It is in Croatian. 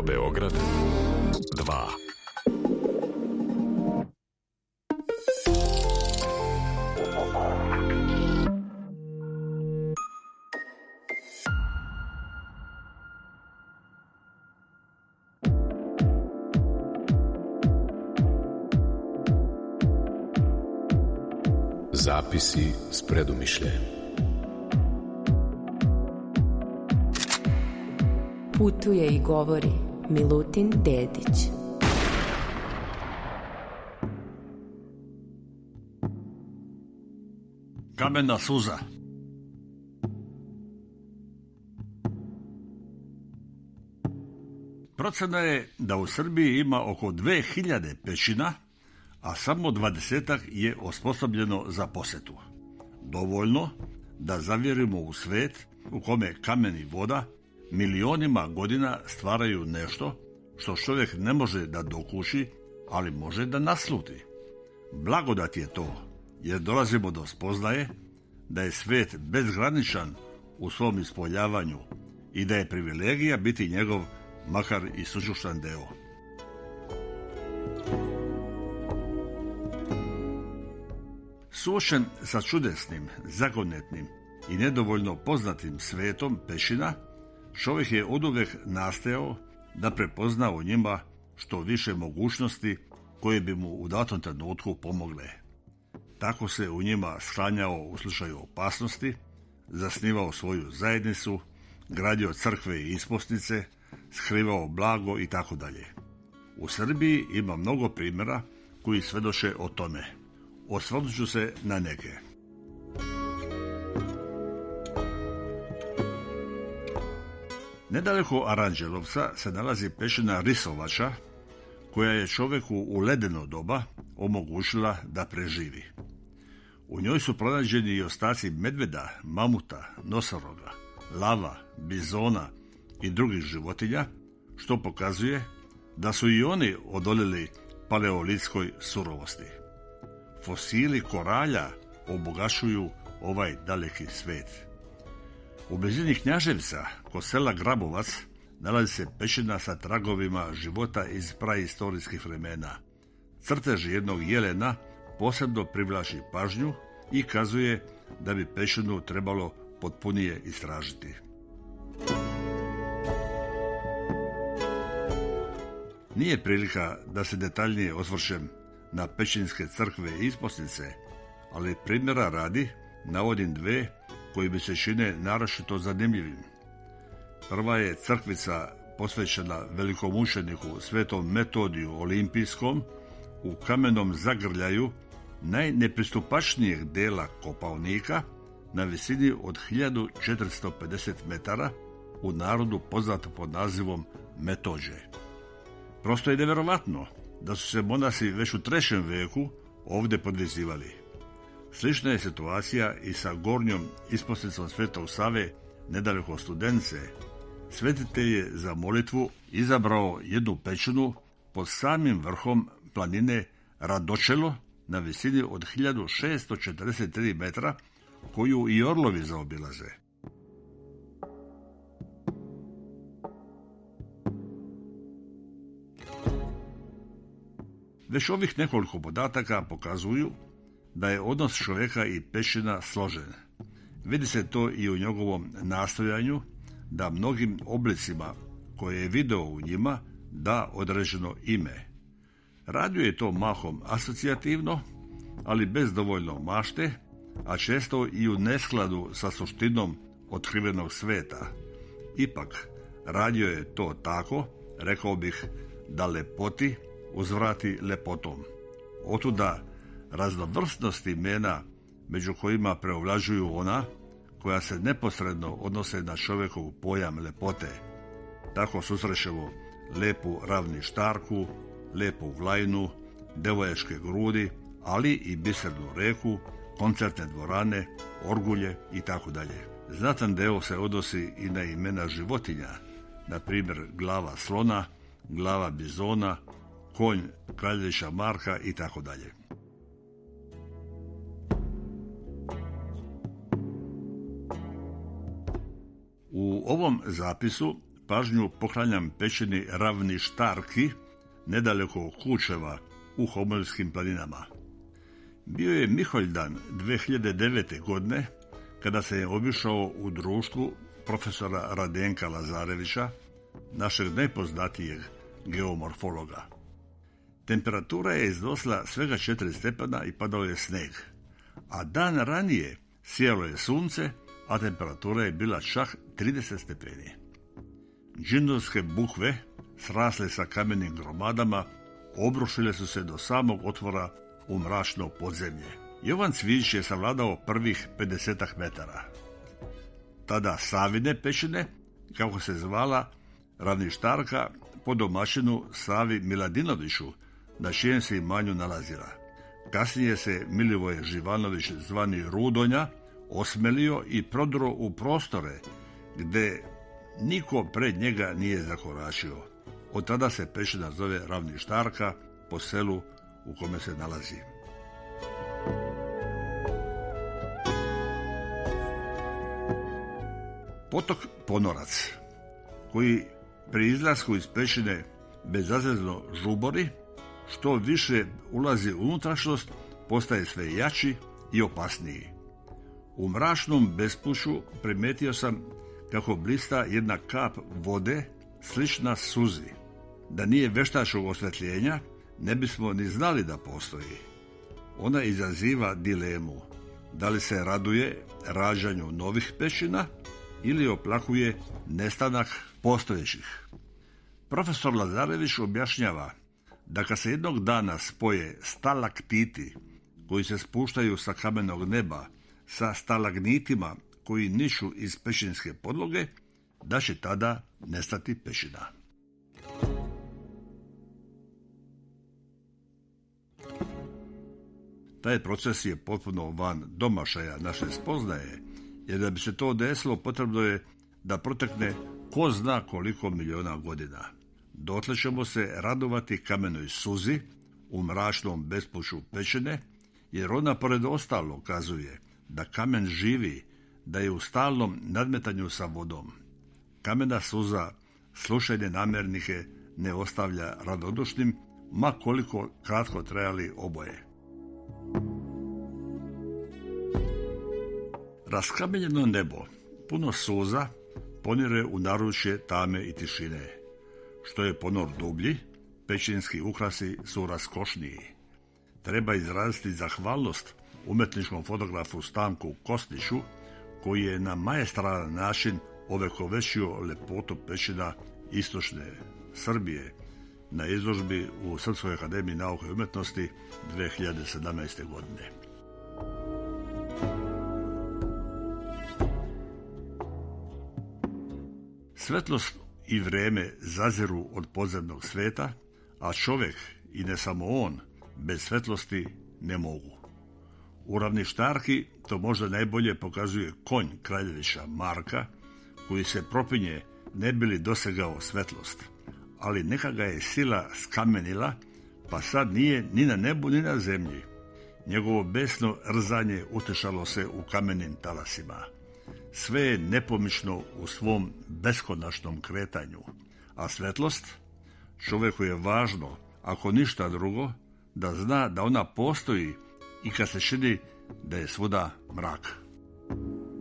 Beograd 2. Zapisi s predumišljajem. Putuje i govori Milutin Dedić. Kamena suza. Procena je da u Srbiji ima oko 2000 pećina, a samo 20-ak je osposobljeno za posetu. Dovoljno da zavjerimo u svet u kome kamen i voda milionima godina stvaraju nešto što čovjek ne može da dokuši, ali može da nasluti. Blagodat je to, jer dolazimo do spoznaje da je svet bezgraničan u svom ispoljavanju i da je privilegija biti njegov, makar i sućušan deo. Suočen sa čudesnim, zagonetnim i nedovoljno poznatim svetom pećina, čovjek je oduvek nastojao da prepozna u njima što više mogućnosti koje bi mu u datom trenutku pomogle. Tako se u njima sklanjao u slučaju opasnosti, zasnivao svoju zajednicu, gradio crkve i isposnice, skrivao blago i tako dalje. U Srbiji ima mnogo primjera koji svedoče o tome. Osvrnut ću se na neke. Nedaleko Aranđelovca se nalazi pećina Risovača, koja je čovjeku u ledeno doba omogućila da preživi. U njoj su pronađeni i ostaci medveda, mamuta, nosoroga, lava, bizona i drugih životinja, što pokazuje da su i oni odoljeli paleolitskoj surovosti. Fosili koralja obogaćuju ovaj daleki svet. U blizini Knjaževca, kod sela Grabovac, nalazi se pećina sa tragovima života iz prahistorijskih vremena. Crtež jednog jelena posebno privlači pažnju i kazuje da bi pećinu trebalo potpunije istražiti. Nije prilika da se detaljnije osvrćem na pećinske crkve i isposnice, ali primjera radi navodim dve koji mi se čine naročito zanimljivim. Prva je crkvica posvećena velikomučeniku svetom Metodiju Olimpijskom u kamenom zagrljaju najnepristupačnijeg dela Kopaonika na visini od 1450 metara, u narodu poznato pod nazivom Metođe. Prosto je nevjerovatno da su se monasi već u 3. veku ovdje podvezivali. Slična je situacija i sa gornjom isposnicom Svetog Save nedaleko Studenice. Svetitelj je za molitvu izabrao jednu pećinu pod samim vrhom planine Radočelo na visini od 1643 metra, koju i orlovi zaobilaze. Već ovih nekoliko podataka pokazuju da je odnos čovjeka i pećina složen. Vidi se to i u njegovom nastojanju da mnogim oblicima koje je video u njima da određeno ime. Radio je to mahom asocijativno, ali bez dovoljno mašte, a često i u neskladu sa suštinom otkrivenog sveta. Ipak, radio je to tako, rekao bih, da lepoti uzvrati lepotom. Otuda raznovrsnost imena među kojima preovlađuju ona koja se neposredno odnose na čovjekov pojam lepote. Tako susrećemo lepu ravništarku, lepu vlajnu, devojačke grudi, ali i bisernu reku, koncertne dvorane, orgulje i tako dalje. Znatan deo se odnosi i na imena životinja, na primjer glava slona, glava bizona, konj kraljevića Marka i tako dalje. U ovom zapisu pažnju poklanjam pećini Ravni Štarki, nedaleko Kučeva u Homoljskim planinama. Bio je Miholjdan 2009. godine, kada se je obišao u društvu profesora Radenka Lazarevića, našeg najpoznatijeg geomorfologa. Temperatura je iznosila svega 4 stepena i padao je sneg, a dan ranije sijalo je sunce, a temperatura je bila čak 30 stepeni. Džindovske bukve, srasle sa kamenim gromadama, obrušile su se do samog otvora u mračno podzemlje. Jovan Cvijić je savladao prvih 50 metara. Tada Savine pećine, kako se zvala Ravni Štarka, po domaćinu Savi Miladinoviću, na čijem se imanju nalazila. Kasnije se Milivoje Živanović, zvani Rudonja, osmelio i prodro u prostore gde niko pred njega nije zakoračio. Od tada se pećina zove Ravni Štarka, po selu u kome se nalazi. Potok Ponorac, koji pri izlasku iz pećine bezazleno žubori, što više ulazi u unutrašnjost, postaje sve jači i opasniji. U mračnom bespuću primetio sam kako blista jedna kap vode slična suzi. Da nije veštačkog osvetljenja, ne bismo ni znali da postoji. Ona izaziva dilemu, da li se raduje rađanju novih pećina ili oplakuje nestanak postojećih. Profesor Lazarević objašnjava da kad se jednog dana spoje stalaktiti koji se spuštaju sa kamenog neba sa stalagnitima koji niču iz pećinske podloge, da će tada nestati pećina. Taj proces je potpuno van domašaja naše spoznaje, jer da bi se to desilo potrebno je da protekne ko zna koliko miliona godina. Dotle ćemo se radovati kamenoj suzi u mračnom bespuću pećine, jer ona pored ostalo kazuje da kamen živi, da je u stalnom nadmetanju sa vodom. Kamena suza slušajne namjernike ne ostavlja radodušnim, ma koliko kratko trajali oboje. Raskamenjeno nebo, puno suza, ponire u naručje tame i tišine. Što je ponor dublji, pećinski ukrasi su raskošniji. Treba izraziti zahvalnost umetničkom fotografu Stanku Kostiću, koji je na maestralan način ovekovečio lepotu pećina istočne Srbije na izložbi u Srpskoj akademiji nauke i umjetnosti 2017. godine. Svetlost i vreme zaziru od podzemnog sveta, a čovjek, i ne samo on, bez svetlosti ne mogu. U Ravni Štarki to možda najbolje pokazuje konj kraljevića Marka, koji se propinje ne bi li dosegao svetlost, ali neka ga je sila skamenila, pa sad nije ni na nebu ni na zemlji. Njegovo besno rzanje utešalo se u kamenim talasima. Sve je nepomično u svom beskonačnom kretanju, a svetlost? Čovjeku je važno, ako ništa drugo, da zna da ona postoji i kad se čini da je svuda mrak.